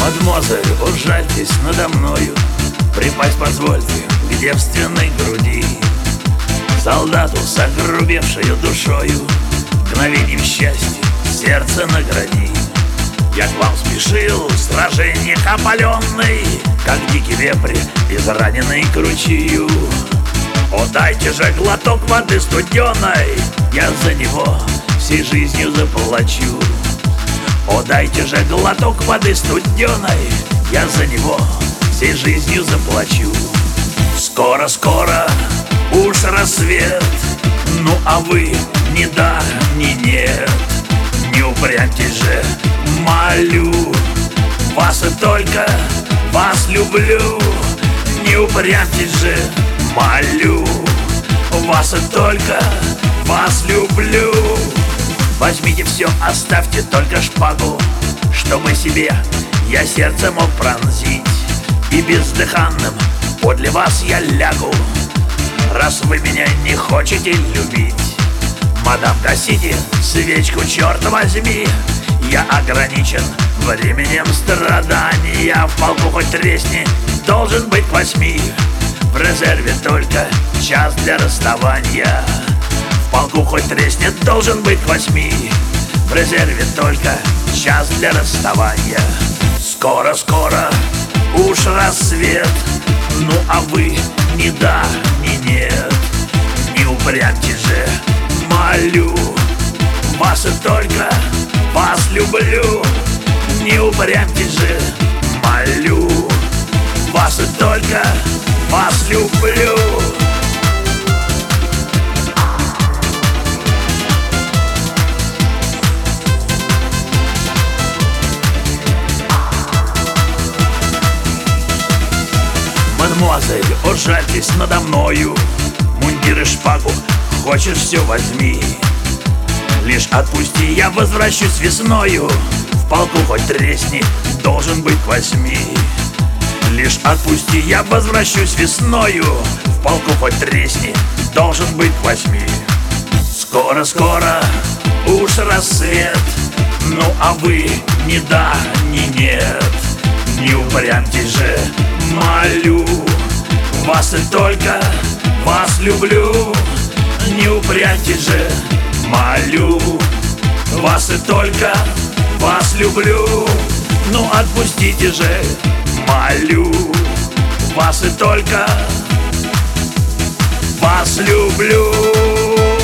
Мадемуазель, ужальтесь надо мною, припасть позвольте к девственной груди. Солдату с огрубевшею душою мгновеньем счастья сердце награди. Я к вам спешил, страженник опаленный, как дикий вепрь, израненный кручью. О, дайте же глоток воды студеной, я за него всей жизнью заплачу. О, дайте же глоток воды студеной, я за него всей жизнью заплачу. Скоро-скоро уж рассвет, ну а вы ни да, ни нет. Не упрямьтесь же, молю вас, и только вас люблю. Не упрямьтесь же, молю вас, и только вас люблю. Возьмите все, оставьте только шпагу, чтобы себе я сердце мог пронзить. И бездыханным подле вас я лягу, раз вы меня не хотите любить. Мадам, гасите свечку, черт возьми, я ограничен временем страдания. В полку хоть тресни, должен быть к 8, в резерве только час для расставания. В полку хоть треснет, должен быть к 8, в резерве только час для расставания. Скоро-скоро уж рассвет, ну а вы ни да, ни нет. Не упрямьтесь же, молю вас, и только вас люблю. Не упрямьтесь же, молю вас, и только вас люблю. Мадемуазель, ужальтесь надо мною, мундир и шпагу, хочешь все возьми. Лишь отпусти, я возвращусь весною, в полку хоть тресни, должен быть к 8. Лишь отпусти, я возвращусь весною, в полку хоть тресни, должен быть к 8. Скоро-скоро уж рассвет, ну а вы ни да, ни нет. Не упрямьтесь же, молю вас, и только вас люблю. Не упрямьтесь же, молю вас, и только вас люблю. Ну отпустите же, молю вас, и только вас люблю.